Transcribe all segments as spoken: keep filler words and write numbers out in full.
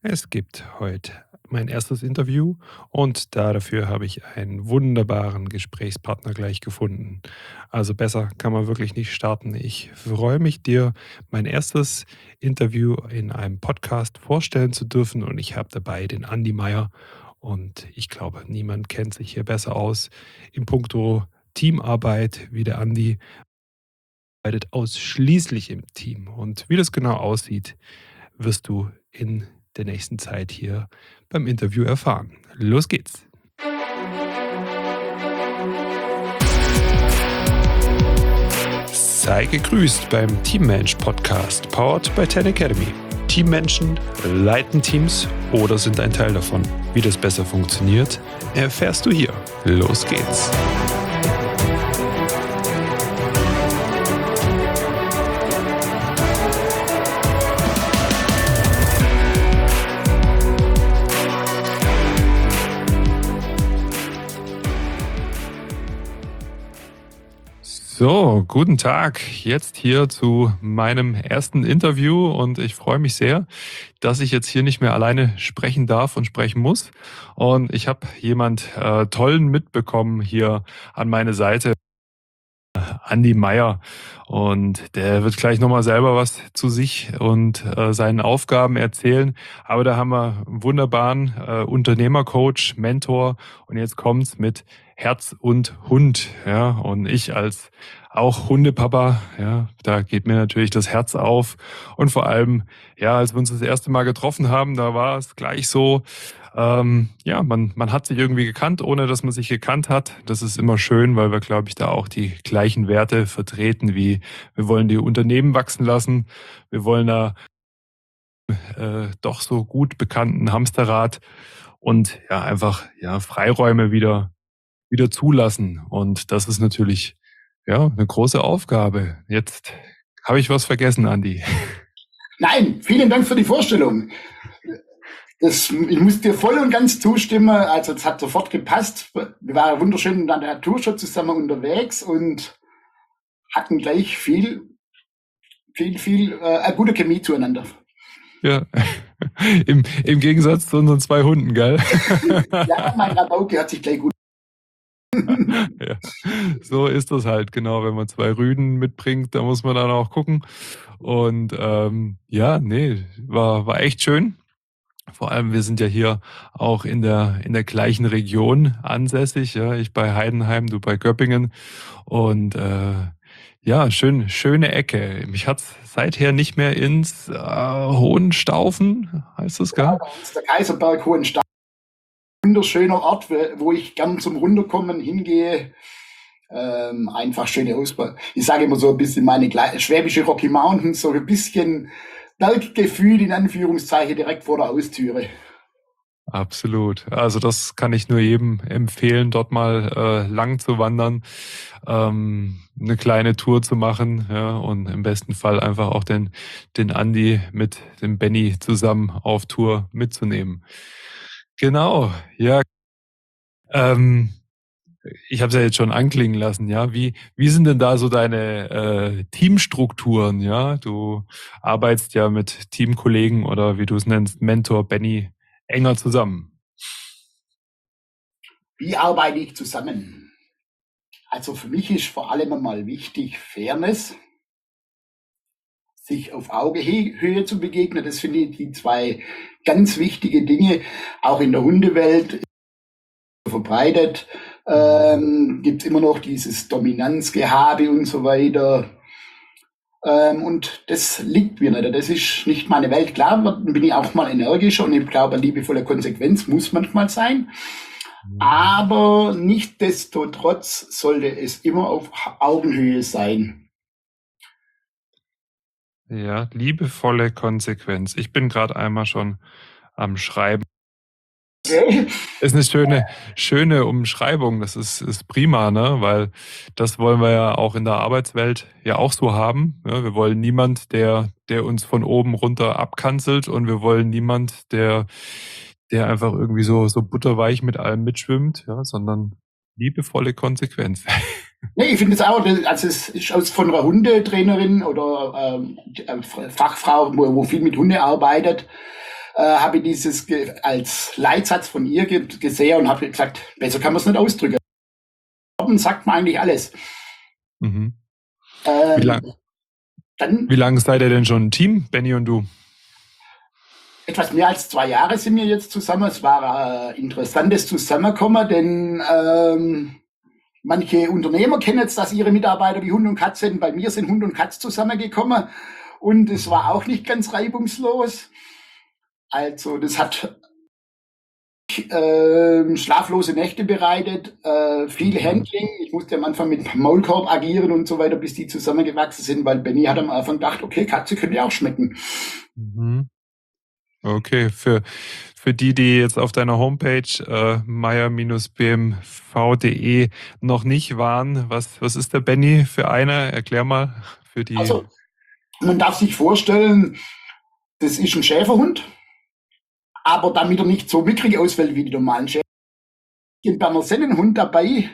Es gibt heute mein erstes Interview und dafür habe ich einen wunderbaren Gesprächspartner gleich gefunden. Also besser kann man wirklich nicht starten. Ich freue mich, dir mein erstes Interview in einem Podcast vorstellen zu dürfen und ich habe dabei den Andi Meier und ich glaube, niemand kennt sich hier besser aus in puncto Teamarbeit wie der Andi. Arbeitet ausschließlich im Team und wie das genau aussieht, wirst du in der nächsten Zeit hier beim Interview erfahren. Los geht's. Sei gegrüßt beim Teammensch Podcast, powered by Ten Academy. Teammenschen leiten Teams oder sind ein Teil davon. Wie das besser funktioniert, erfährst du hier. Los geht's. So, guten Tag. Jetzt hier zu meinem ersten Interview und ich freue mich sehr, dass ich jetzt hier nicht mehr alleine sprechen darf und sprechen muss. Und ich habe jemand äh, tollen mitbekommen hier an meine Seite, Andi Meier. Und der wird gleich nochmal selber was zu sich und äh, seinen Aufgaben erzählen. Aber da haben wir einen wunderbaren äh, Unternehmercoach, Mentor und jetzt kommt's mit Herz und Hund. Ja, und ich als auch Hundepapa, ja, da geht mir natürlich das Herz auf. Und vor allem, ja, als wir uns das erste Mal getroffen haben, da war es gleich so, ähm, ja, man, man hat sich irgendwie gekannt, ohne dass man sich gekannt hat. Das ist immer schön, weil wir, glaube ich, da auch die gleichen Werte vertreten, wie wir wollen die Unternehmen wachsen lassen. Wir wollen da äh, doch so gut bekannten Hamsterrad und ja, einfach ja, Freiräume wieder, wieder zulassen. Und das ist natürlich ja eine große Aufgabe. Jetzt habe ich was vergessen, Andi. Nein, vielen Dank für die Vorstellung. Das, ich muss dir voll und ganz zustimmen. Also es hat sofort gepasst. Wir waren wunderschön an der Natur schon zusammen unterwegs und hatten gleich viel, viel, viel äh, eine gute Chemie zueinander. Ja, Im, im Gegensatz zu unseren zwei Hunden, gell? Ja, mein Rabauke hat sich gleich gut. Ja, so ist das halt, genau. Wenn man zwei Rüden mitbringt, da muss man dann auch gucken. Und ähm, ja, nee, war, war echt schön. Vor allem, wir sind ja hier auch in der, in der gleichen Region ansässig. Ja, ich bei Heidenheim, du bei Göppingen. Und äh, ja, schön, schöne Ecke. Mich hat's seither nicht mehr ins äh, Hohenstaufen, heißt das, gell? Ja, das ist der Kaiserberg Hohenstaufen. Wunderschöner Ort, wo ich gern zum Runterkommen hingehe. Ähm, einfach schöne Ausbau. Ich sage immer so ein bisschen meine Gle- schwäbische Rocky Mountains, so ein bisschen Berggefühl in Anführungszeichen direkt vor der Haustüre. Absolut. Also das kann ich nur jedem empfehlen, dort mal äh, lang zu wandern, ähm, eine kleine Tour zu machen, ja, und im besten Fall einfach auch den, den Andi mit dem Benny zusammen auf Tour mitzunehmen. Genau, ja. Ähm, ich habe es ja jetzt schon anklingen lassen, ja. Wie, wie sind denn da so deine äh, Teamstrukturen, ja? Du arbeitest ja mit Teamkollegen oder wie du es nennst, Mentor Benny enger zusammen. Wie arbeite ich zusammen? Also für mich ist vor allem einmal wichtig Fairness, sich auf Augenhöhe zu begegnen. Das finde ich die zwei ganz wichtige Dinge. Auch in der Hundewelt verbreitet ähm, gibt es immer noch dieses Dominanzgehabe und so weiter. Ähm, und das liegt mir nicht. Das ist nicht meine Welt. Klar, bin ich auch mal energischer und ich glaube, eine liebevolle Konsequenz muss manchmal sein. Aber nichtsdestotrotz sollte es immer auf Augenhöhe sein. Ja, liebevolle Konsequenz. Ich bin gerade einmal schon am Schreiben. Okay. Ist eine schöne, schöne Umschreibung. Das ist, ist prima, ne? Weil das wollen wir ja auch in der Arbeitswelt ja auch so haben. Ja, wir wollen niemand, der, der uns von oben runter abkanzelt, und wir wollen niemand, der, der einfach irgendwie so, so butterweich mit allem mitschwimmt, ja, sondern liebevolle Konsequenz. Nee, ich finde es auch, also es ist aus von einer Hundetrainerin oder ähm, Fachfrau, wo, wo viel mit Hunde arbeitet. äh, habe ich dieses ge- als Leitsatz von ihr ge gesehen und habe gesagt, besser kann man es nicht ausdrücken. Worten sagt man eigentlich alles. Mhm. Ähm, Wie lang, dann wie lange seid ihr denn schon ein Team, Benny und du? etwas mehr als zwei Jahre sind wir jetzt zusammen. Es war äh, interessantes Zusammenkommen, denn ähm, manche Unternehmer kennen jetzt, dass ihre Mitarbeiter wie Hund und Katze sind. Bei mir sind Hund und Katz zusammengekommen und es war auch nicht ganz reibungslos. Also das hat äh, schlaflose Nächte bereitet, äh, viel Handling. Ich musste am Anfang mit Maulkorb agieren und so weiter, bis die zusammengewachsen sind, weil Benny hat am Anfang gedacht, okay, Katze könnte ja auch schmecken. Mhm. Okay, für, für die, die jetzt auf deiner Homepage äh, meier b m v punkt de noch nicht waren, was, was ist der Benny für einer? Erklär mal für die. Also man darf sich vorstellen, das ist ein Schäferhund, aber damit er nicht so mickrig ausfällt wie die normalen Schäfer, ein Berner Sennenhund dabei,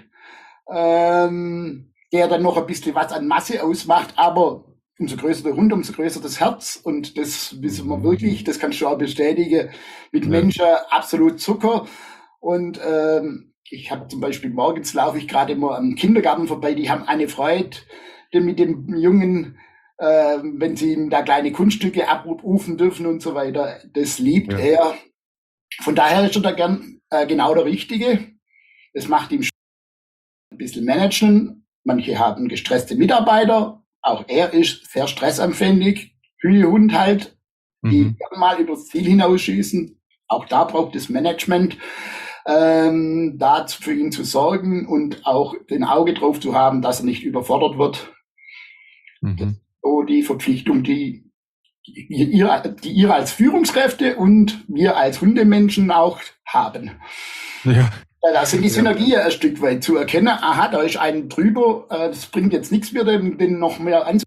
ähm, der dann noch ein bisschen was an Masse ausmacht, aber umso größer der Hund, umso größer das Herz und das wissen wir wirklich, das kannst du auch bestätigen, mit Ja. Menschen absolut Zucker und ähm, ich habe zum Beispiel morgens laufe ich gerade immer am Kindergarten vorbei, die haben eine Freude denn mit dem Jungen, äh, wenn sie ihm da kleine Kunststücke abrufen dürfen und so weiter, das liebt Ja. er. Von daher ist er da gern äh, genau der Richtige. Es macht ihm ein bisschen managen. Manche haben gestresste Mitarbeiter. Auch er ist sehr stressanfällig. Hühnehund halt, die Mhm. gerne mal übers Ziel hinausschießen. Auch da braucht es Management, ähm, da für ihn zu sorgen und auch den Auge drauf zu haben, dass er nicht überfordert wird. Das Mhm. ist so die Verpflichtung, die ihr, die ihr als Führungskräfte und wir als Hundemenschen auch haben. Ja. Ja, da sind die Ja. Synergien ein Stück weit zu erkennen. Aha, da ist ein drüber, äh, das bringt jetzt nichts mehr, den, den noch mehr anzu.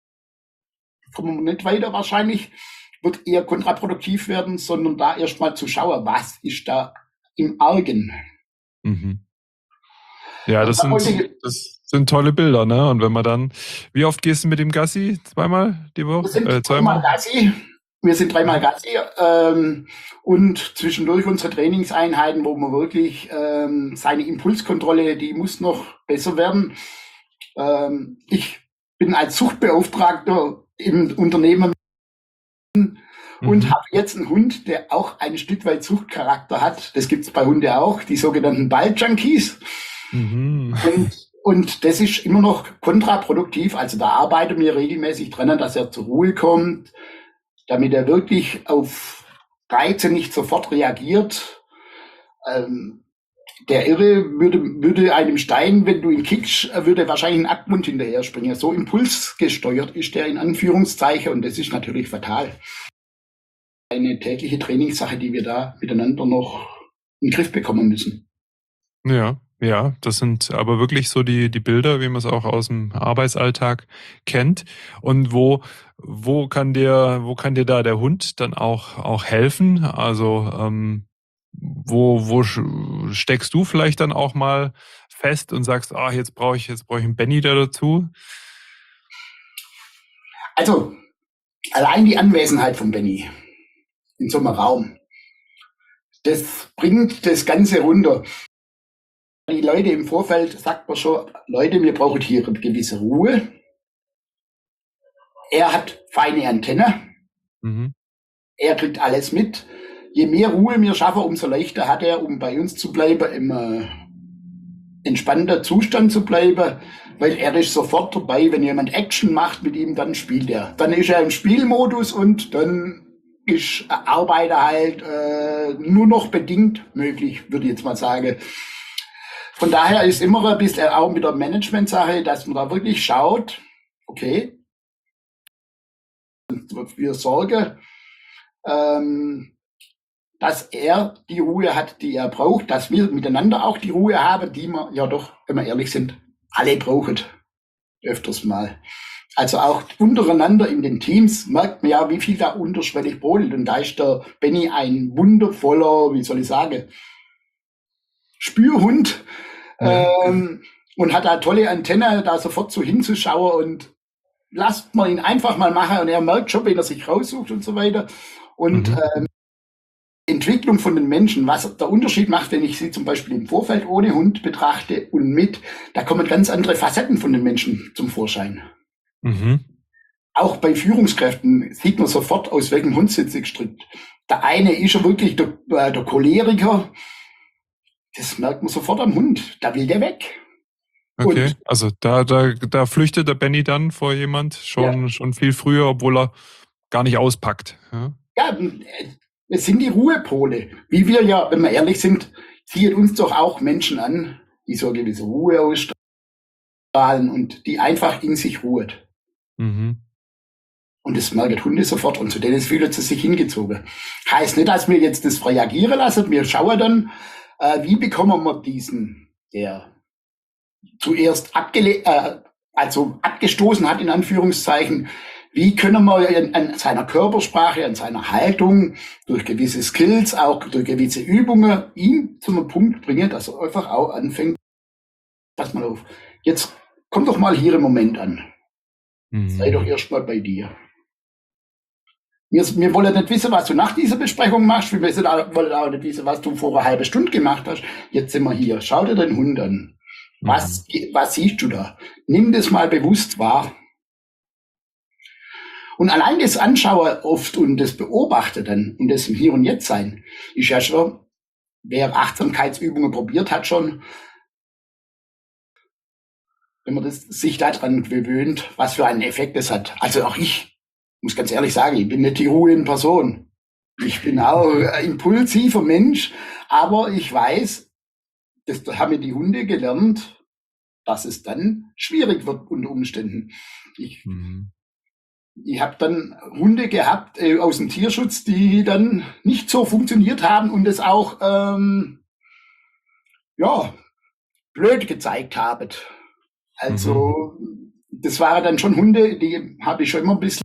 Kommen wir nicht weiter wahrscheinlich, wird eher kontraproduktiv werden, sondern da erstmal zu schauen, was ist da im Argen. Mhm. Ja, das Und da wollte sind, ich- das sind tolle Bilder, ne? Und wenn man dann, wie oft gehst du mit dem Gassi? Zweimal die Wir Woche? sind Äh, dreimal zweimal? Gassi. Wir sind dreimal Gassi ähm, und zwischendurch unsere Trainingseinheiten, wo man wirklich ähm, seine Impulskontrolle, die muss noch besser werden. Ähm, ich bin als Zuchtbeauftragter im Unternehmen und Mhm. habe jetzt einen Hund, der auch ein Stück weit Zuchtcharakter hat. Das gibt's bei Hunde auch, die sogenannten Balljunkies. Mhm. Und, und das ist immer noch kontraproduktiv. Also da arbeiten wir regelmäßig dran, dass er zur Ruhe kommt, damit er wirklich auf Reize nicht sofort reagiert. Ähm, der Irre würde, würde einem Stein, wenn du ihn kickst, er würde wahrscheinlich einen Abgrund hinterher springen. So impulsgesteuert ist der in Anführungszeichen und das ist natürlich fatal. Eine tägliche Trainingssache, die wir da miteinander noch in den Griff bekommen müssen. Ja, ja, das sind aber wirklich so die, die Bilder, wie man es auch aus dem Arbeitsalltag kennt. Und wo, wo kann dir, wo kann dir da der Hund dann auch, auch helfen? Also, ähm, wo, wo sch- steckst du vielleicht dann auch mal fest und sagst, ah, jetzt brauche ich, jetzt brauche ich einen Benny da dazu? Also, allein die Anwesenheit von Benny in so einem Raum, das bringt das Ganze runter. Die Leute im Vorfeld sagt man schon, Leute, wir brauchen hier eine gewisse Ruhe. Er hat feine Antenne, Mhm. er kriegt alles mit. Je mehr Ruhe wir schaffen, umso leichter hat er, um bei uns zu bleiben, im äh, entspannter Zustand zu bleiben, weil er ist sofort dabei, wenn jemand Action macht mit ihm, dann spielt er. Dann ist er im Spielmodus und dann ist Arbeit halt äh, nur noch bedingt möglich, würde ich jetzt mal sagen. Von daher ist immer ein bisschen auch mit der Management-Sache, dass man da wirklich schaut, okay, wir sorgen, ähm, dass er die Ruhe hat, die er braucht, dass wir miteinander auch die Ruhe haben, die wir ja doch, wenn wir ehrlich sind, alle brauchen. Öfters mal. Also auch untereinander in den Teams merkt man ja, wie viel da unterschwellig brodelt. Und da ist der Benny ein wundervoller, wie soll ich sagen, Spürhund. Ja. Ähm, und hat da tolle Antenne, da sofort so hinzuschauen und lasst man ihn einfach mal machen und er merkt schon, wenn er sich raussucht und so weiter. Und Mhm. ähm, Entwicklung von den Menschen, was der Unterschied macht, wenn ich sie zum Beispiel im Vorfeld ohne Hund betrachte und mit, da kommen ganz andere Facetten von den Menschen zum Vorschein. Mhm. Auch bei Führungskräften sieht man sofort, aus welchem Hund sind sie gestrickt. Der eine ist ja wirklich der, äh, der Choleriker, das merkt man sofort am Hund, da will der weg. Okay, Und, also da, da, da flüchtet der Benny dann vor jemand schon, ja, schon viel früher, obwohl er gar nicht auspackt. Ja? ja, es sind die Ruhepole. Wie wir ja, wenn wir ehrlich sind, ziehen uns doch auch Menschen an, die so eine gewisse Ruhe ausstrahlen und die einfach in sich ruht. Mhm. Und das merken Hunde sofort und zu denen fühlen sie sich hingezogen. Heißt nicht, dass wir jetzt das frei agieren lassen. Wir schauen dann, äh, wie bekommen wir diesen, der zuerst abgele äh, also abgestoßen hat, in Anführungszeichen, wie können wir an, an seiner Körpersprache, an seiner Haltung, durch gewisse Skills, auch durch gewisse Übungen, ihn zum Punkt bringen, dass er einfach auch anfängt, pass mal auf, jetzt komm doch mal hier im Moment an. Mhm. Sei doch erst mal bei dir. Wir, wir wollen nicht wissen, was du nach dieser Besprechung machst. Wir wissen auch, wollen auch nicht wissen, was du vor einer halben Stunde gemacht hast. Jetzt sind wir hier. Schau dir den Hund an. Was, mhm. was siehst du da? Nimm das mal bewusst wahr. Und allein das Anschauen oft und das Beobachten dann und das im Hier und Jetzt sein, ist ja schon, wer Achtsamkeitsübungen probiert hat schon, wenn man das, sich daran gewöhnt, was für einen Effekt das hat. Also auch ich muss ganz ehrlich sagen, ich bin nicht die Ruhe in Person. Ich bin auch ein impulsiver Mensch, aber ich weiß, das haben mir die Hunde gelernt, dass es dann schwierig wird unter Umständen. Ich, mhm. ich habe dann Hunde gehabt äh, aus dem Tierschutz, die dann nicht so funktioniert haben und es auch ähm, ja blöd gezeigt haben. Also mhm. das waren dann schon Hunde, die habe ich schon immer ein bisschen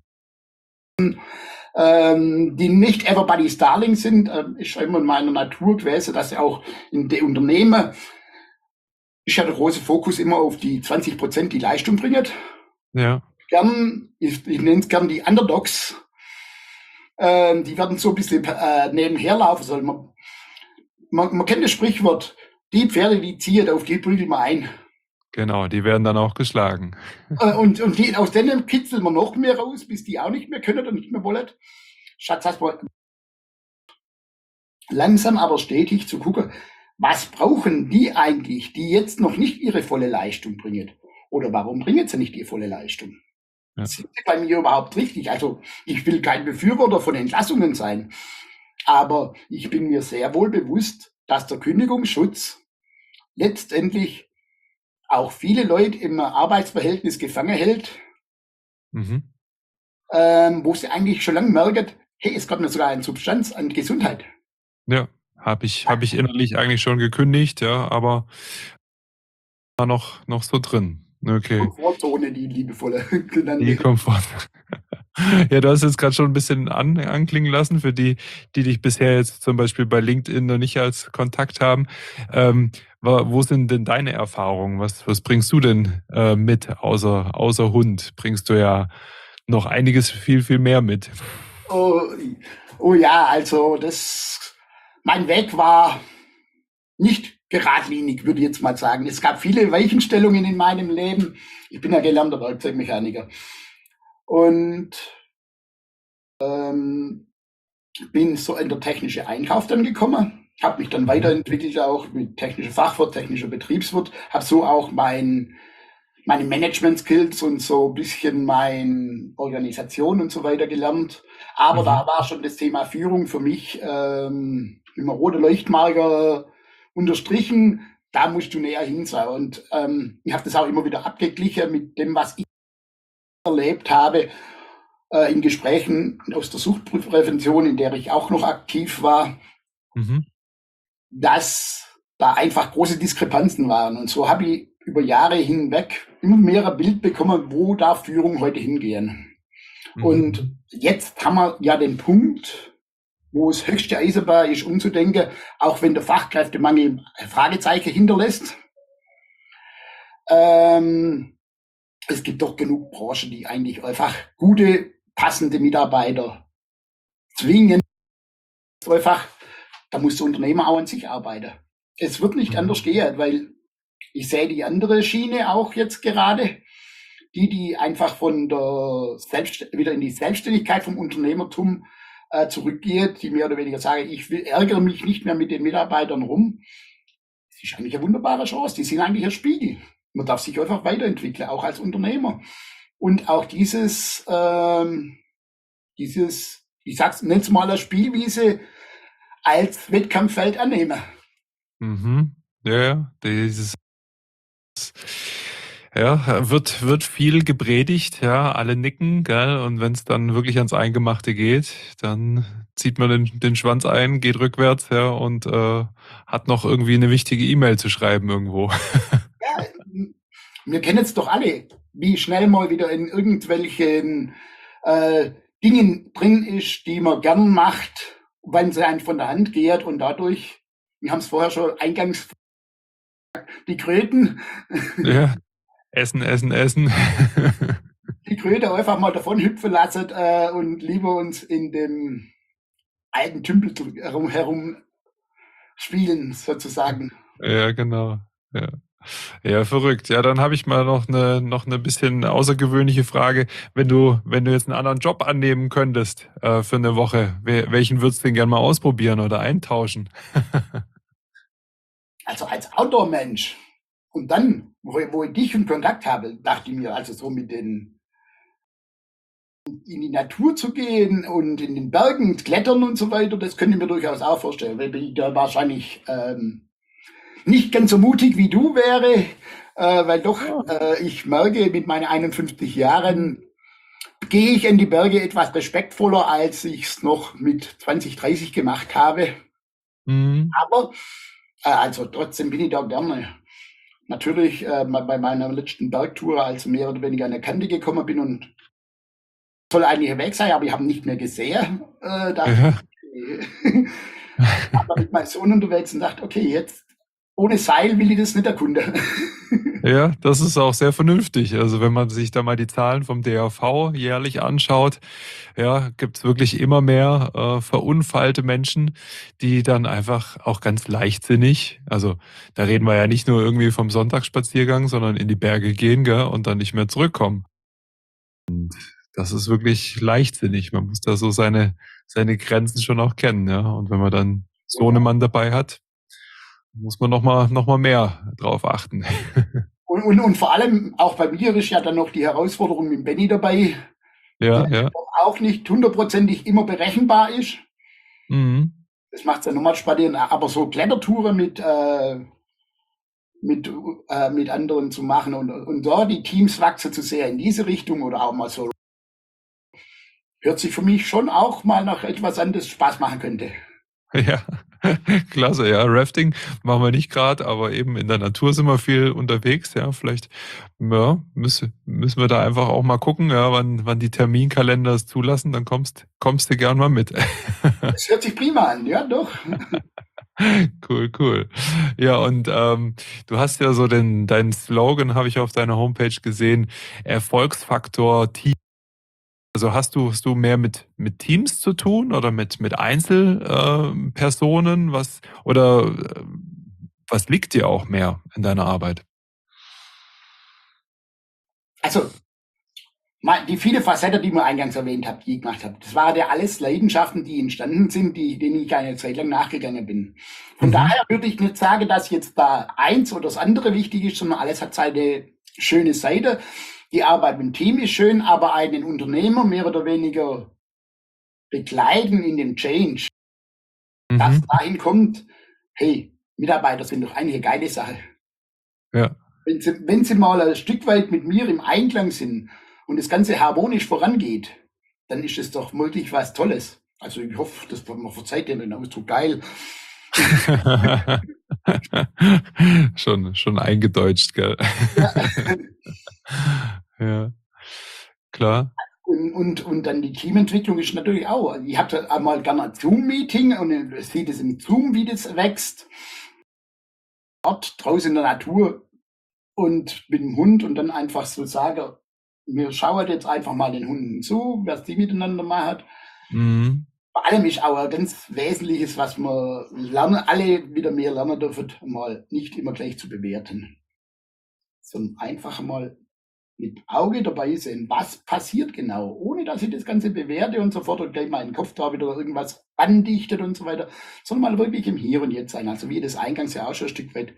Ähm, die nicht everybody's darling sind, ähm, ist schon immer in meiner Natur gewesen, dass ich auch in den Unternehmen, ich hatte großen Fokus immer auf die zwanzig Prozent, die Leistung bringen. Ja. Gern, ich, ich nenne es gern die Underdogs. Ähm, die werden so ein bisschen äh, nebenher laufen sollen. Man, man, man kennt das Sprichwort, die Pferde, die ziehen, auf die prügeln wir ein. Genau, die werden dann auch geschlagen. Äh, und und die, aus denen kitzeln wir noch mehr raus, bis die auch nicht mehr können und nicht mehr wollen. Statt dass wir langsam aber stetig zu gucken, was brauchen die eigentlich, die jetzt noch nicht ihre volle Leistung bringen? Oder warum bringen sie nicht die volle Leistung? Ja. Sind sie bei mir überhaupt richtig? Also ich will kein Befürworter von Entlassungen sein, aber ich bin mir sehr wohl bewusst, dass der Kündigungsschutz letztendlich auch viele Leute im Arbeitsverhältnis gefangen hält, mhm. ähm, wo sie eigentlich schon lange merken, hey, es kommt mir sogar eine Substanz an Gesundheit. Ja, habe ich, hab ich innerlich eigentlich schon gekündigt, ja, aber war noch, noch so drin. Okay. Komfortzone, die liebevolle genannte. Die Komfortzone. Ja, du hast jetzt gerade schon ein bisschen an, anklingen lassen, für die, die dich bisher jetzt zum Beispiel bei LinkedIn noch nicht als Kontakt haben. Ähm, wo sind denn deine Erfahrungen? Was, was bringst du denn äh, mit, außer, außer Hund? Bringst du ja noch einiges viel, viel mehr mit. Oh, oh ja, also das, mein Weg war nicht geradlinig, würde ich jetzt mal sagen. Es gab viele Weichenstellungen in meinem Leben. Ich bin ja gelernter Werkzeugmechaniker. Und ähm, bin so in der technische Einkauf dann gekommen, habe mich dann weiterentwickelt, auch mit technischer Fachwirt, technischer Betriebswirt, habe so auch mein, meine Management-Skills und so ein bisschen meine Organisation und so weiter gelernt. Aber mhm. da war schon das Thema Führung für mich ähm, mit einem roten Leuchtmarker unterstrichen, da musst du näher hin sein. Und ähm, ich habe das auch immer wieder abgeglichen mit dem, was ich erlebt habe, äh, in Gesprächen aus der Suchtprävention, in der ich auch noch aktiv war, mhm. dass da einfach große Diskrepanzen waren. Und so habe ich über Jahre hinweg immer mehr ein Bild bekommen, wo darf Führung heute hingehen. Mhm. Und jetzt haben wir ja den Punkt, wo es höchste Eisenbahn ist, umzudenken, auch wenn der Fachkräftemangel Fragezeichen hinterlässt. Ähm, es gibt doch genug Branchen, die eigentlich einfach gute, passende Mitarbeiter zwingen, einfach da muss der Unternehmer auch an sich arbeiten. Es wird nicht Mhm. anders gehen, weil ich sehe die andere Schiene auch jetzt gerade, die, die einfach von der Selbst wieder in die Selbstständigkeit vom Unternehmertum äh, zurückgeht, die mehr oder weniger sagen, ich will, ärgere mich nicht mehr mit den Mitarbeitern rum. Das ist eigentlich eine wunderbare Chance. Die sind eigentlich ein Spiegel. Man darf sich einfach weiterentwickeln, auch als Unternehmer. Und auch dieses, ähm, dieses, ich sag's, nenn's mal eine Spielwiese als Wettkampffeld annehmen. Mhm. Ja, ja, dieses, ja, wird, wird viel gepredigt, ja, alle nicken, gell, und wenn es dann wirklich ans Eingemachte geht, dann zieht man den, den Schwanz ein, geht rückwärts, ja, und äh, hat noch irgendwie eine wichtige E-Mail zu schreiben irgendwo. Ja, wir kennen es doch alle, wie schnell mal wieder in irgendwelchen äh, Dingen drin ist, die man gern macht, wenn sie einem von der Hand geht und dadurch, wir haben es vorher schon eingangs, die Kröten, Ja, essen, essen, essen. die Kröte einfach mal davon hüpfen lassen äh, und lieber uns in dem alten Tümpel herum, herum spielen, sozusagen. Ja, genau. Ja. Ja, verrückt. Ja, dann habe ich mal noch eine noch eine bisschen außergewöhnliche Frage. Wenn du wenn du jetzt einen anderen Job annehmen könntest äh, für eine Woche, wel- welchen würdest du denn gerne mal ausprobieren oder eintauschen? Also als Outdoor-Mensch. Und dann, wo, wo ich dich in Kontakt habe, dachte ich mir, also so mit den, in die Natur zu gehen und in den Bergen klettern und so weiter, das könnte ich mir durchaus auch vorstellen, weil ich da wahrscheinlich ähm, nicht ganz so mutig wie du wäre, äh, weil doch Ja. äh, ich merke, mit meinen einundfünfzig Jahren gehe ich in die Berge etwas respektvoller, als ich es noch mit zwanzig, dreißig gemacht habe. Mhm. Aber äh, also trotzdem bin ich da gerne. Natürlich äh, bei meiner letzten Bergtour, als mehr oder weniger an der Kante gekommen bin und soll eigentlich weg sein, aber ich habe ihn nicht mehr gesehen. Äh, dachte Ja. ich, okay. Aber mit meinem Sohn unterwegs und dachte, okay, jetzt ohne Seil will ich das nicht erkunden. Ja, das ist auch sehr vernünftig. Also wenn man sich da mal die Zahlen vom D A V jährlich anschaut, ja, gibt's wirklich immer mehr äh, verunfallte Menschen, die dann einfach auch ganz leichtsinnig, also da reden wir ja nicht nur irgendwie vom Sonntagsspaziergang, sondern in die Berge gehen, gell, und dann nicht mehr zurückkommen. Das ist wirklich leichtsinnig. Man muss da so seine, seine Grenzen schon auch kennen, ja. Und wenn man dann so einen Mann dabei hat, muss man noch mal, noch mal mehr drauf achten. Und, und, und vor allem auch bei mir ist ja dann noch die Herausforderung mit Benny dabei, die Ja, ja. auch nicht hundertprozentig immer berechenbar ist. Mhm. Das macht es ja nochmal spannend, aber so Klettertouren mit, äh, mit, äh, mit anderen zu machen und, und da die Teams wachsen zu sehr in diese Richtung oder auch mal so, hört sich für mich schon auch mal nach etwas an, das Spaß machen könnte. Ja, klasse, ja. Rafting machen wir nicht gerade, aber eben in der Natur sind wir viel unterwegs, ja. Vielleicht ja, müssen, müssen wir da einfach auch mal gucken, ja, wann, wann die Terminkalender es zulassen, dann kommst, kommst du gern mal mit. Das hört sich prima an, ja doch. Cool, cool. Ja, und ähm, du hast ja so den, deinen Slogan, habe ich auf deiner Homepage gesehen, Erfolgsfaktor Team. Also hast du, hast du mehr mit, mit Teams zu tun oder mit, mit Einzelpersonen? Äh, Personen? was, oder äh, was liegt dir auch mehr in deiner Arbeit? Also mal die viele Facetten, die wir eingangs erwähnt habt, die ich gemacht habe, das waren ja alles Leidenschaften, die entstanden sind, die, denen ich eine Zeit lang nachgegangen bin. Von Mhm. daher würde ich nicht sagen, dass jetzt da eins oder das andere wichtig ist, sondern alles hat seine schöne Seite. Die Arbeit mit dem Team ist schön, aber einen Unternehmer mehr oder weniger begleiten in dem Change, dass Mhm. dahin kommt, hey, Mitarbeiter sind doch eigentlich eine geile Sache. Ja. Wenn sie, wenn sie mal ein Stück weit mit mir im Einklang sind und das Ganze harmonisch vorangeht, dann ist es doch wirklich was Tolles. Also ich hoffe, das man verzeiht dir den Ausdruck geil. schon, schon eingedeutscht, gell? Ja. Ja, klar. Und, und, und dann die Teamentwicklung ist natürlich auch. Ich habe einmal gerne ein Zoom-Meeting und sehe das im Zoom, wie das wächst. Dort draußen in der Natur und mit dem Hund und dann einfach so sage, wir schauen jetzt einfach mal den Hunden zu, was die miteinander machen. Mhm. vor allem ist auch ein ganz Wesentliches, was wir lernen, alle wieder mehr lernen dürfen, mal nicht immer gleich zu bewerten, sondern einfach mal mit Auge dabei sein, was passiert genau, ohne dass ich das Ganze bewerte und sofort und gleich meinen Kopf da wieder irgendwas andichtet und so weiter, sondern mal wirklich im Hier und Jetzt sein. Also wie das eingangs ja auch schon ein Stück weit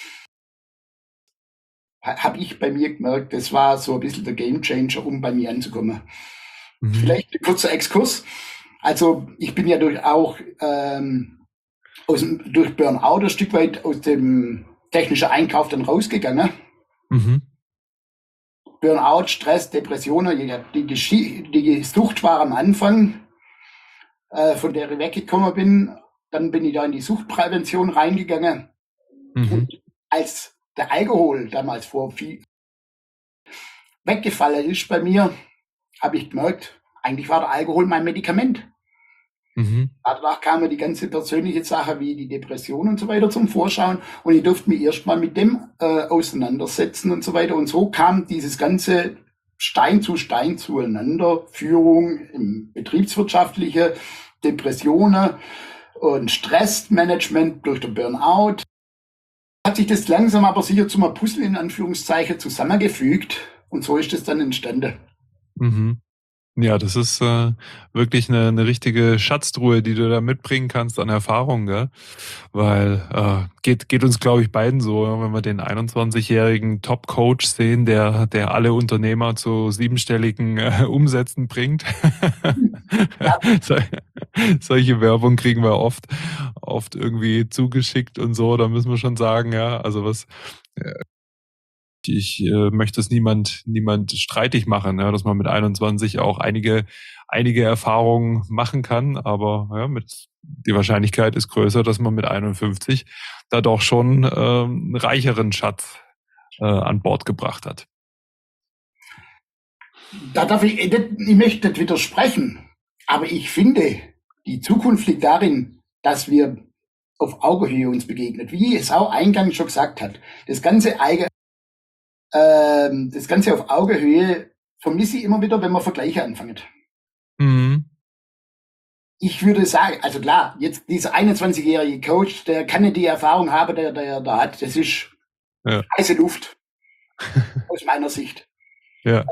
habe ich bei mir gemerkt, das war so ein bisschen der Gamechanger, um bei mir anzukommen. Mhm. Vielleicht ein kurzer Exkurs. Also ich bin ja durch auch ähm, aus dem, durch Burnout ein Stück weit aus dem technischen Einkauf dann rausgegangen. Mhm. Burnout, Stress, Depressionen, die, die, die Sucht war am Anfang, äh, von der ich weggekommen bin. Dann bin ich da in die Suchtprävention reingegangen. Mhm. Und als der Alkohol damals vor viel weggefallen ist bei mir, habe ich gemerkt, eigentlich war der Alkohol mein Medikament. Mhm. Danach kam mir die ganze persönliche Sache wie die Depression und so weiter zum Vorschein und ich durfte mich erstmal mit dem äh, auseinandersetzen und so weiter. Und so kam dieses ganze Stein zu Stein zueinander, Führung im betriebswirtschaftliche, Depressionen und Stressmanagement durch den Burnout. Hat sich das langsam aber sicher zu einem Puzzle in Anführungszeichen zusammengefügt und so ist es dann entstanden. Mhm. Ja, das ist äh, wirklich eine, eine richtige Schatztruhe, die du da mitbringen kannst an Erfahrung, gell? Weil äh, geht geht uns, glaube ich, beiden so, wenn wir den einundzwanzigjährigen Top-Coach sehen, der der alle Unternehmer zu siebenstelligen äh, Umsätzen bringt. Ja. Solche Werbung kriegen wir oft oft irgendwie zugeschickt und so. Da müssen wir schon sagen, ja, also was äh, ich äh, möchte es niemand niemand streitig machen, ja, dass man mit einundzwanzig auch einige einige Erfahrungen machen kann, aber ja, mit die Wahrscheinlichkeit ist größer, dass man mit einundfünfzig da doch schon äh, einen reicheren Schatz äh, an Bord gebracht hat. Da darf ich, ich möchte nicht widersprechen, aber ich finde, die Zukunft liegt darin, dass wir auf Augenhöhe uns begegnet, wie es auch eingangs schon gesagt hat. Das ganze Eigen Ähm, das Ganze auf Augenhöhe vermisse ich immer wieder, wenn man Vergleiche anfängt. Mhm. Ich würde sagen, also klar, jetzt dieser einundzwanzigjährige Coach, der kann nicht die Erfahrung haben, der der da hat. Das ist ja heiße Luft aus meiner Sicht. Ja.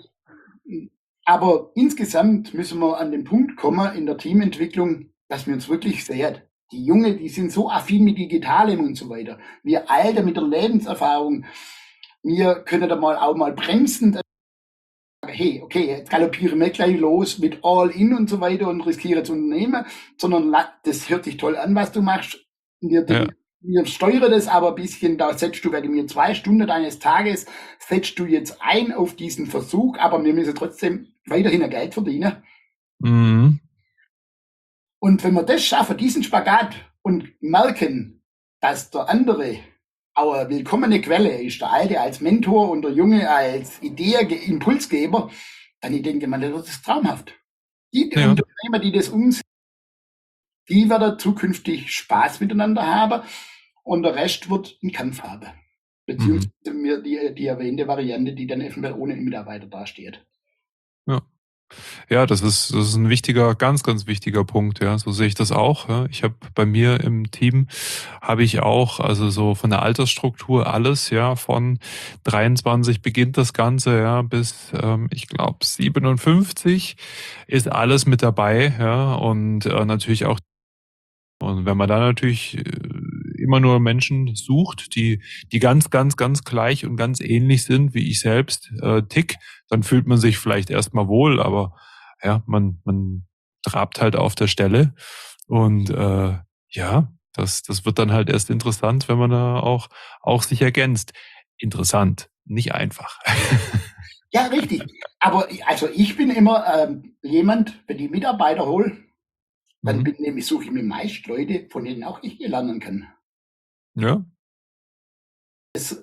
Aber insgesamt müssen wir an den Punkt kommen in der Teamentwicklung, dass wir uns wirklich sehen. Die Jungen, die sind so affin mit Digitalem und so weiter. Wir Alte mit der Lebenserfahrung, wir können da mal auch mal bremsen. Hey, okay, jetzt galoppiere nicht gleich los mit All-In und so weiter und riskiere zu unternehmen, sondern das hört sich toll an, was du machst. Wir, ja. wir steuern das aber ein bisschen, da setzt du wegen mir zwei Stunden deines Tages, setzt du jetzt ein auf diesen Versuch, aber wir müssen trotzdem weiterhin ein Geld verdienen. Mhm. Und wenn wir das schaffen, diesen Spagat und merken, dass der andere auch eine willkommene Quelle ist, der Alte als Mentor und der Junge als Idee, Impulsgeber, dann ich denke man, das ist traumhaft. Die ja. Unternehmer, die das umsetzen, die werden zukünftig Spaß miteinander haben und der Rest wird einen Kampf haben. Beziehungsweise mhm. die, die erwähnte Variante, die dann eventuell ohne Mitarbeiter dasteht. Ja. Ja, das ist, das ist ein wichtiger, ganz, ganz wichtiger Punkt. Ja, so sehe ich das auch. Ja. Ich habe bei mir im Team habe ich auch, also so von der Altersstruktur alles, ja, von dreiundzwanzig beginnt das Ganze, ja, bis ähm, ich glaube siebenundfünfzig ist alles mit dabei, ja, und äh, natürlich auch. Und wenn man da natürlich äh, immer nur Menschen sucht, die, die ganz, ganz, ganz gleich und ganz ähnlich sind, wie ich selbst äh, tick, dann fühlt man sich vielleicht erstmal wohl, aber ja, man, man trabt halt auf der Stelle. Und äh, ja, das, das wird dann halt erst interessant, wenn man da auch, auch sich ergänzt. Interessant, nicht einfach. Ja, richtig. Aber also ich bin immer ähm, jemand, wenn die Mitarbeiter hole, dann mhm. bin nämlich, suche ich mir meist Leute, von denen auch ich lernen kann. Ja. Es,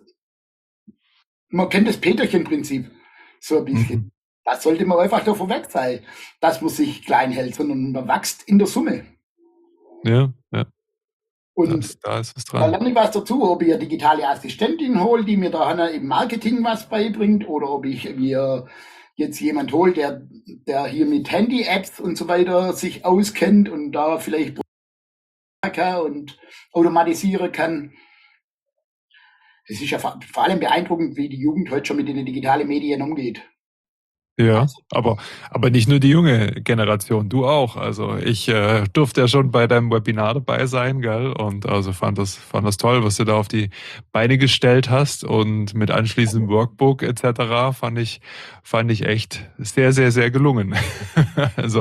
man kennt das Peterchen-Prinzip so ein bisschen. Mhm. Das sollte man einfach davon weg sein, dass man sich klein hält, sondern man wächst in der Summe. Ja, ja. Und das, da ist es dran. Da lerne ich was dazu, ob ich eine digitale Assistentin hole, die mir da im Marketing was beibringt, oder ob ich mir jetzt jemand holt, der, der hier mit Handy-Apps und so weiter sich auskennt und da vielleicht und automatisieren kann. Es ist ja vor allem beeindruckend, wie die Jugend heute schon mit den digitalen Medien umgeht. Ja, also, aber, aber nicht nur die junge Generation, du auch. Also ich äh, durfte ja schon bei deinem Webinar dabei sein, gell? Und also fand das, fand das toll, was du da auf die Beine gestellt hast und mit anschließendem Workbook et cetera fand ich, fand ich echt sehr, sehr, sehr gelungen. Also.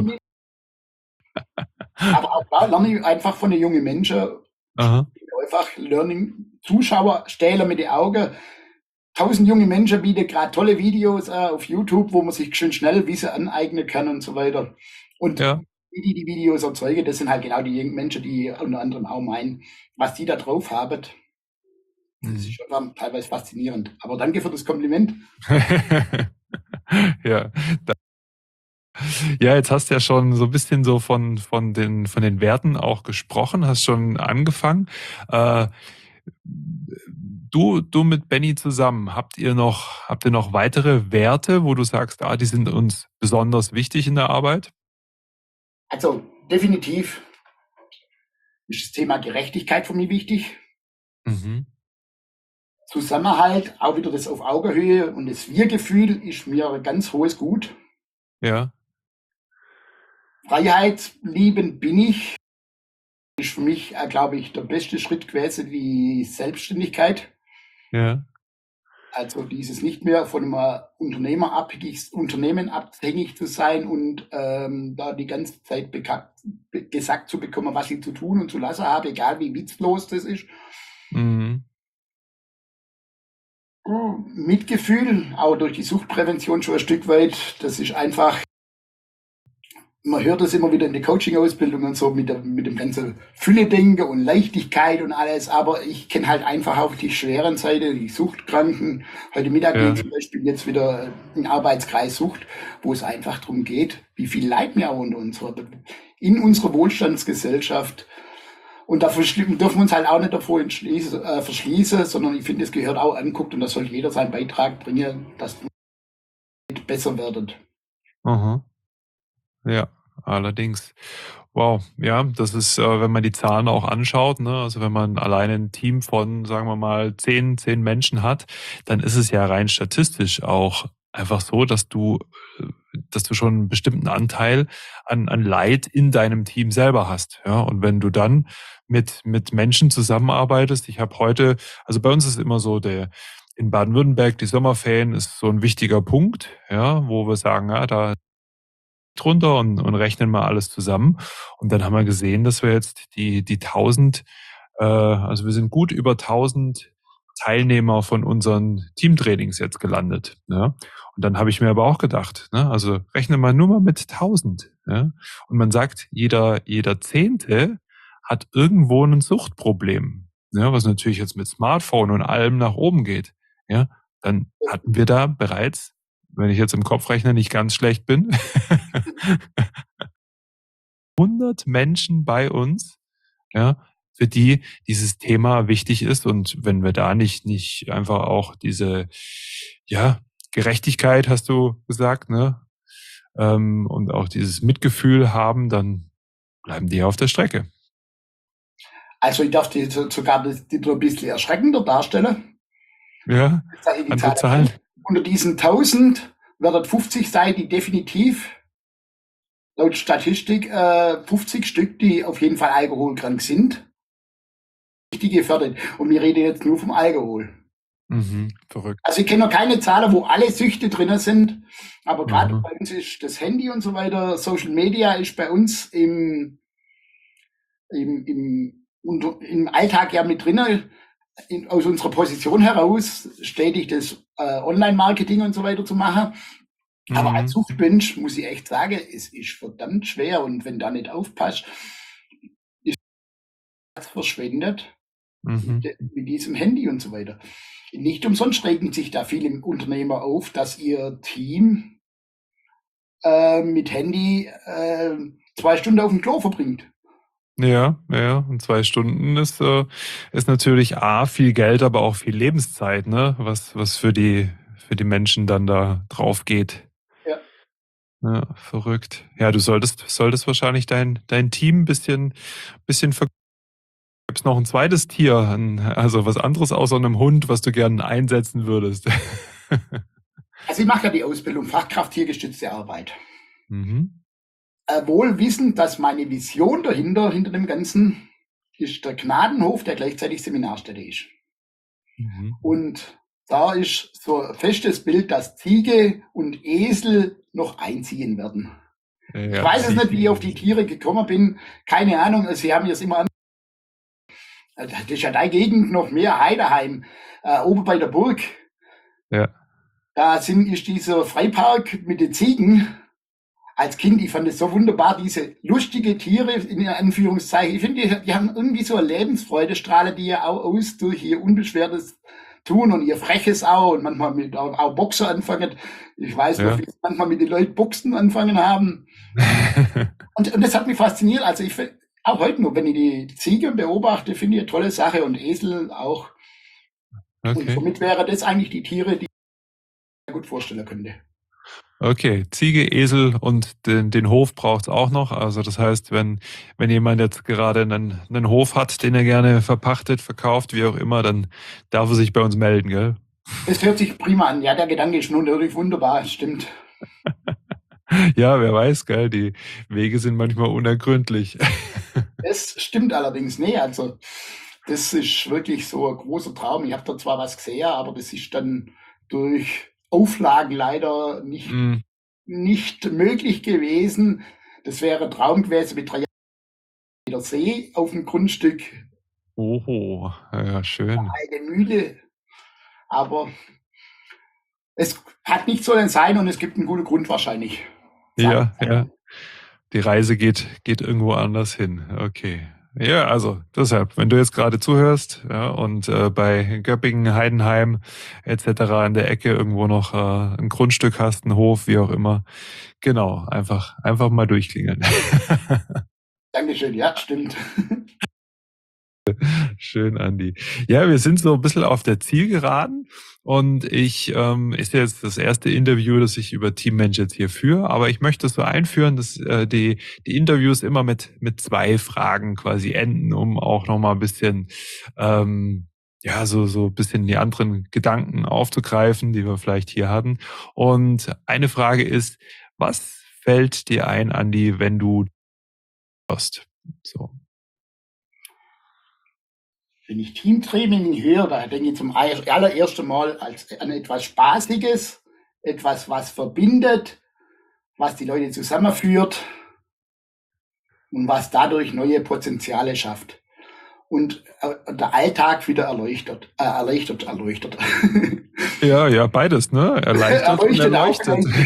Aber auch da lerne ich einfach von den jungen Menschen. Aha. Einfach Learning, Zuschauer, Stähler mit den Augen. Tausend junge Menschen bieten gerade tolle Videos äh, auf YouTube, wo man sich schön schnell Wissen aneignen kann und so weiter. Und ja. wie die die Videos erzeugen, das sind halt genau die jungen Menschen, die unter anderem auch meinen, was die da drauf haben. Das mhm. ist schon teilweise faszinierend. Aber danke für das Kompliment. ja. Ja, jetzt hast du ja schon so ein bisschen so von, von, den, von den Werten auch gesprochen, hast schon angefangen. Äh, du, du mit Benny zusammen, habt ihr noch, habt ihr noch weitere Werte, wo du sagst, ah, die sind uns besonders wichtig in der Arbeit? Also definitiv ist das Thema Gerechtigkeit für mich wichtig. Mhm. Zusammenhalt, auch wieder das auf Augenhöhe und das Wir-Gefühl ist mir ein ganz hohes Gut. Ja. Freiheitsliebend bin ich. Ist für mich, glaube ich, der beste Schritt gewesen, die Selbstständigkeit. Ja. Also dieses nicht mehr von einem Unternehmer abhängig, Unternehmen abhängig zu sein und ähm, da die ganze Zeit bekannt, be gesagt zu bekommen, was ich zu tun und zu lassen habe, egal wie witzlos das ist. Mhm. Mitgefühl, auch durch die Suchtprävention schon ein Stück weit. Das ist einfach, man hört das immer wieder in der Coaching-Ausbildung und so mit, der, mit dem ganzen Fülle-Denken und Leichtigkeit und alles, aber ich kenne halt einfach auch die schweren Seiten, die Suchtkranken. Heute Mittag ja. zum Beispiel jetzt wieder ein Arbeitskreis Sucht, wo es einfach darum geht, wie viel Leid wir auch unter uns haben. In unserer Wohlstandsgesellschaft. Und da dürfen wir uns halt auch nicht davor äh, verschließen, sondern ich finde, es gehört auch anguckt und da soll jeder seinen Beitrag bringen, dass wir besser werden. Aha. Ja, allerdings. Wow, ja, das ist, äh, wenn man die Zahlen auch anschaut, ne, also wenn man alleine ein Team von, sagen wir mal, zehn, zehn Menschen hat, dann ist es ja rein statistisch auch einfach so, dass du, dass du schon einen bestimmten Anteil an, an Leid in deinem Team selber hast. Ja, und wenn du dann mit, mit Menschen zusammenarbeitest, ich habe heute, also bei uns ist immer so der, in Baden-Württemberg, die Sommerferien ist so ein wichtiger Punkt, ja, wo wir sagen, ja, da drunter und, und rechnen mal alles zusammen. Und dann haben wir gesehen, dass wir jetzt die, die tausend, äh, also wir sind gut über tausend Teilnehmer von unseren Teamtrainings jetzt gelandet. Ja? Und dann habe ich mir aber auch gedacht, ne, also rechne mal nur mal mit tausend. Ja? Und man sagt, jeder, jeder Zehnte hat irgendwo ein Suchtproblem, ja, was natürlich jetzt mit Smartphone und allem nach oben geht. Ja? Dann hatten wir da bereits, wenn ich jetzt im Kopf rechne, nicht ganz schlecht bin, hundert Menschen bei uns, ja, für die dieses Thema wichtig ist. Und wenn wir da nicht, nicht einfach auch diese, ja, Gerechtigkeit, hast du gesagt, ne, ähm, und auch dieses Mitgefühl haben, dann bleiben die auf der Strecke. Also ich darf die sogar die, die ein bisschen erschreckender darstellen. Ja, an die Zahlen. Unter diesen tausend werden fünfzig sein, die definitiv laut Statistik äh, fünfzig Stück, die auf jeden Fall alkoholkrank sind, richtig gefährdet. Und wir reden jetzt nur vom Alkohol. Mhm, verrückt. Also ich kenne noch keine Zahlen, wo alle Süchte drin sind, aber gerade mhm. bei uns ist das Handy und so weiter, Social Media ist bei uns im, im, im, im Alltag ja mit drin. In, aus unserer Position heraus stetig das äh, Online-Marketing und so weiter zu machen. Mhm. Aber als Suchtmensch muss ich echt sagen, es ist verdammt schwer und wenn da nicht aufpasst, ist das verschwendet mhm. mit, mit diesem Handy und so weiter. Nicht umsonst regen sich da viele Unternehmer auf, dass ihr Team äh, mit Handy äh, zwei Stunden auf dem Klo verbringt. Ja, ja, und zwei Stunden ist, äh, ist natürlich A, viel Geld, aber auch viel Lebenszeit, ne, was, was für die, für die Menschen dann da drauf geht. Ja. Ja, verrückt. Ja, du solltest solltest wahrscheinlich dein dein Team 'n bisschen bisschen ver gibt's noch 'n zweites Tier, 'n also was anderes außer 'nem Hund, was du gern einsetzen würdest? Also, ich mache ja die Ausbildung Fachkraft tiergestützte Arbeit. Mhm. Äh, wohl wissend, dass meine Vision dahinter hinter dem Ganzen ist der Gnadenhof, der gleichzeitig Seminarstätte ist. Mhm. Und da ist so 'n festes Bild, dass Ziege und Esel noch einziehen werden. Ich Ja, weiß es nicht, wie ich auf die Ziege. Tiere gekommen bin. Keine Ahnung. Sie haben mir's immer an äh, das ist ja deine Gegend noch mehr Heideheim, äh, oben bei der Burg. Ja. Da sind ist dieser Freipark mit den Ziegen. Als Kind, ich fand es so wunderbar, diese lustige Tiere in Anführungszeichen. Ich finde, die die haben irgendwie so 'ne Lebensfreude, strahlen die ja auch aus durch ihr unbeschwertes Tun und ihr Freches auch und manchmal mit auch auch Boxen anfangen. Ich weiß noch, Ja. wie sie manchmal mit den Leuten Boxen angefangen haben. Und und das hat mich fasziniert. Also, ich finde auch heute noch, wenn ich die Ziegen beobachte, finde ich 'ne tolle Sache und Esel auch. Und Okay. somit wäre das eigentlich die Tiere, die ich mir gut vorstellen könnte. Okay, Ziege, Esel und den den Hof braucht's auch noch. Also, das heißt, wenn wenn jemand jetzt gerade 'nen 'nen Hof hat, den er gerne verpachtet, verkauft, wie auch immer, dann darf er sich bei uns melden, gell? Es hört sich prima an. Ja, der Gedanke ist nun natürlich wunderbar, stimmt. Ja, wer weiß, gell? Die Wege sind manchmal unergründlich. Es stimmt allerdings. Ne, also, das ist wirklich so 'n großer Traum. Ich habe da zwar was gesehen, aber das ist dann durch Auflagen leider nicht Mhm. nicht möglich gewesen. Das wäre 'n Traum gewesen mit drei Meter See auf'm Grundstück. Oho, ja schön. Eine Mühle, aber es hat nicht sollen sein und es gibt 'n guten Grund wahrscheinlich, sage Ja, ich ja. mal. Die Reise geht geht irgendwo anders hin. Okay. Ja, also deshalb, wenn du jetzt gerade zuhörst, ja, und, äh, bei Göppingen, Heidenheim et cetera in der Ecke irgendwo noch, äh, 'n Grundstück hast, 'n Hof, wie auch immer, genau, einfach einfach mal durchklingeln. Dankeschön, ja, stimmt. Schön, Andi. Ja, wir sind so 'n bisschen auf der Zielgeraden und ich ähm, ist ja jetzt das erste Interview, das ich über Teammensch jetzt hier führe, aber ich möchte das so einführen, dass, äh, die die Interviews immer mit mit zwei Fragen quasi enden, um auch noch mal 'n bisschen, ähm, ja, so so bisschen die anderen Gedanken aufzugreifen, die wir vielleicht hier hatten. Und eine Frage ist: Was fällt dir ein, Andi, wenn du hörst? So. Wenn ich Teamtraining höre, da denke ich zum aller allerersten Mal als an etwas Spaßiges, etwas, was verbindet, was die Leute zusammenführt und was dadurch neue Potenziale schafft und, äh, der Alltag wieder erleuchtet äh, erleichtert erleuchtet. Ja, ja, beides, ne? Erleichtert und Erleuchtet auch erleuchtet. gleich.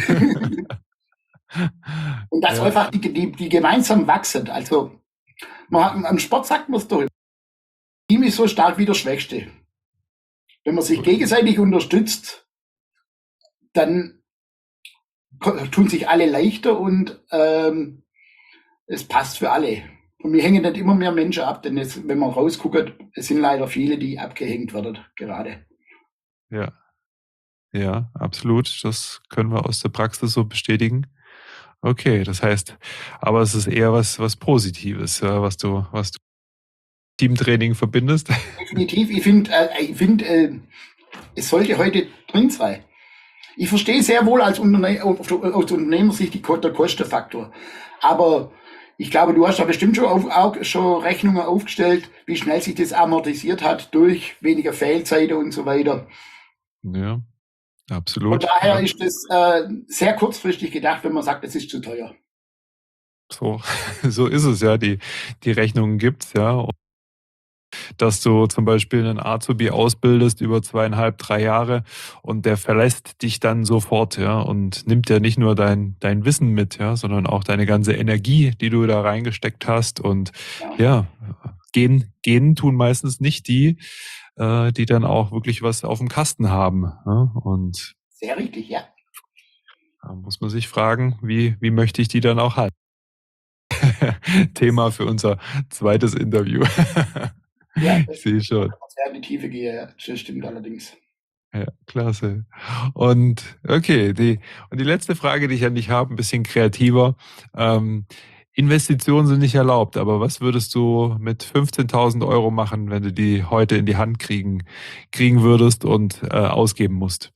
Und dass Ja. einfach die die die gemeinsam wachsen. Also, man hat am Sport sagt man's doch Team ist so stark wie der Schwächste. Wenn man sich gegenseitig unterstützt dann ko tun sich alle leichter und, ähm, es passt für alle. Und wir hängen nicht immer mehr Menschen ab, denn jetzt, wenn man rausguckt, es sind leider viele, die abgehängt werden gerade. Ja. Ja, absolut. Das können wir aus der Praxis so bestätigen. Okay, das heißt aber es ist eher was was Positives, ja, was du was du Teamtraining verbindest? Definitiv. Ich finde äh, ich finde, äh, es sollte heute drin sein. Ich verstehe sehr wohl als Unterne aus Unternehmersicht die Ko der Kostenfaktor. Aber ich glaube, du hast da bestimmt schon auf auch schon Rechnungen aufgestellt, wie schnell sich das amortisiert hat durch weniger Fehlzeiten und so weiter. Ja, Von absolut, daher ja. ist das, äh, sehr kurzfristig gedacht, wenn man sagt, es ist zu teuer. So so ist es ja. Die die Rechnungen gibt's, ja. Dass du zum Beispiel 'nen Azubi ausbildest über zweieinhalb, drei Jahre und der verlässt dich dann sofort, ja, und nimmt ja nicht nur dein dein Wissen mit, ja, sondern auch deine ganze Energie, die du da reingesteckt hast. Und Ja. ja, gehen gehen tun meistens nicht die, äh, die dann auch wirklich was aufm Kasten haben, ne? Und Sehr richtig, ja. da muss man sich fragen: „Wie wie möchte ich die dann auch halten?“ Thema für unser zweites Interview. Ja, Ich sehe schon. sehr in die Tiefe gehe, ja. Das stimmt allerdings. Ja, klasse. Und okay, die und die letzte Frage, die ich an dich habe, 'n bisschen kreativer. Ähm, Investitionen sind nicht erlaubt, aber was würdest du mit fünfzehntausend Euro machen, wenn du die heute in die Hand kriegen kriegen würdest und, äh, ausgeben musst?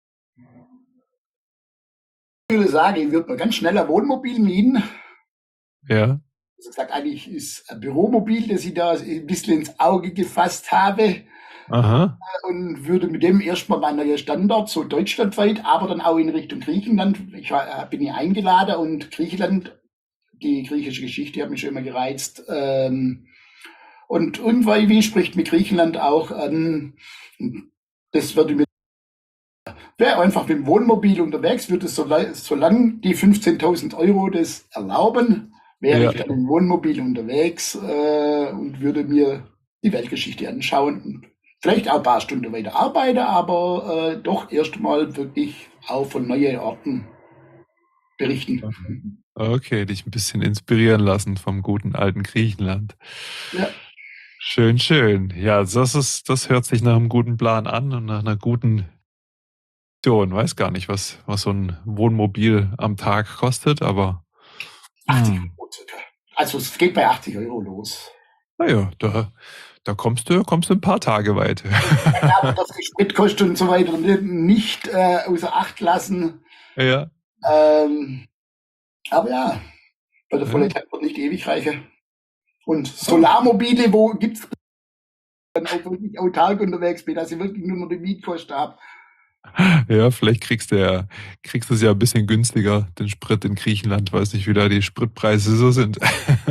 Ich würde sagen, ich würde mir ganz schnell ein Wohnmobil mieten. Ja. Also gesagt, eigentlich ist ein Büromobil, das ich da ein bisschen ins Auge gefasst habe, Aha. und würde mit dem erstmal mein neuer Standort, so deutschlandweit, aber dann auch in Richtung Griechenland. Ich war, bin hier eingeladen und Griechenland, die griechische Geschichte hat mich schon immer gereizt. Ähm, und irgendwie spricht mit Griechenland auch an. Das würde mir, wäre einfach mit dem Wohnmobil unterwegs, würde so, solange die fünfzehntausend Euro das erlauben, wäre Ja. ich dann im Wohnmobil unterwegs äh, und würde mir die Weltgeschichte anschauen und vielleicht auch ein paar Stunden weiter arbeiten, aber äh, doch erstmal wirklich auch von neuen Orten berichten. Okay, dich ein bisschen inspirieren lassen vom guten alten Griechenland. Ja. Schön, schön. Ja, das ist das hört sich nach einem guten Plan an und nach einer guten Option. Weiß gar nicht, was was so ein Wohnmobil am Tag kostet, aber, achtzig hm, Euro circa. Also es geht bei achtzig Euro los. na ja, da da kommst du kommst du ein paar Tage weit. Aber dass die Spritkosten und so weiter nicht äh, außer Acht lassen. Ja, Ähm, aber ja, bei der ja. volle Tank wird nicht ewig reichen. Und Solarmobile, wo gibt's dann auch wirklich autark unterwegs bin, dass ich wirklich nur noch die Mietkosten habe. Ja, vielleicht kriegst du ja kriegst du's ja ein bisschen günstiger, den Sprit in Griechenland. Weiß nicht, wie da die Spritpreise so sind.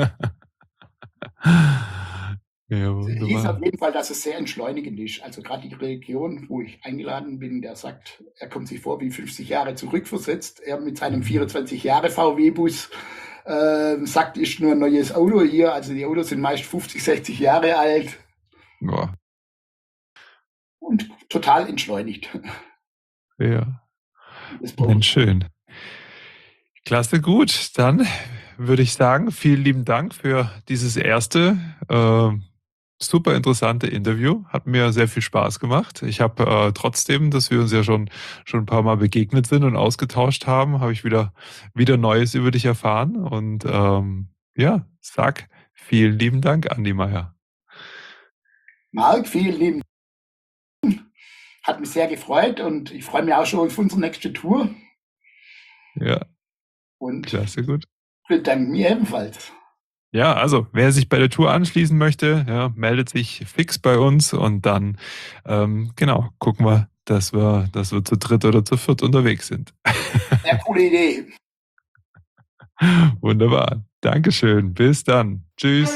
Ja, Es hieß auf wunderbar. jeden Fall, dass es sehr entschleunigend ist. Also gerade die Region, wo ich eingeladen bin, der sagt, er kommt sich vor wie fünfzig Jahre zurückversetzt. Er mit seinem Mhm. vierundzwanzig Jahre V W-Bus äh, sagt, ist nur ein neues Auto hier. Also die Autos sind meist fünfzig, sechzig Jahre alt Ja, und total entschleunigt. ja. Das braucht Mensch, schön. Klasse, gut. Dann würde ich sagen, vielen lieben Dank für dieses erste, äh, super interessante Interview. Hat mir sehr viel Spaß gemacht. Ich habe, äh, trotzdem, dass wir uns ja schon schon ein paar Mal begegnet sind und ausgetauscht haben, habe ich wieder wieder Neues über dich erfahren und, ähm, ja, sag vielen lieben Dank, Andi Meier. Marc, vielen lieben Dank. Hat mich sehr gefreut und ich freue mich auch schon auf unsere nächste Tour Ja, und klasse, gut. bedanke mich ebenfalls. Ja, also wer sich bei der Tour anschließen möchte, ja, meldet sich fix bei uns und dann, ähm, genau, gucken wir, dass wir dass wir zu dritt oder zu viert unterwegs sind. Sehr coole Idee. Wunderbar. Dankeschön. Bis dann. Tschüss.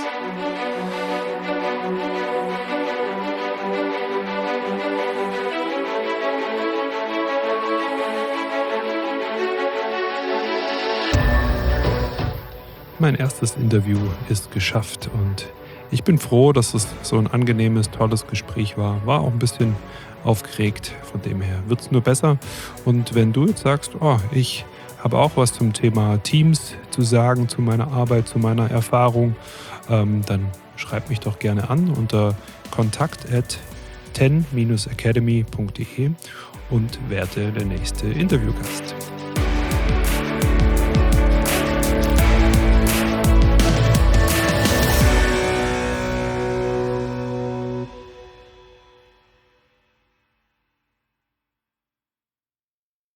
Mein erstes Interview ist geschafft und ich bin froh, dass es so ein angenehmes, tolles Gespräch war. War auch ein bisschen aufgeregt, von dem her wird es nur besser. Und wenn du jetzt sagst, oh, ich habe auch was zum Thema Teams zu sagen, zu meiner Arbeit, zu meiner Erfahrung, ähm, dann schreib mich doch gerne an unter kontakt at ten academy punkt de und werde der nächste Interviewgast.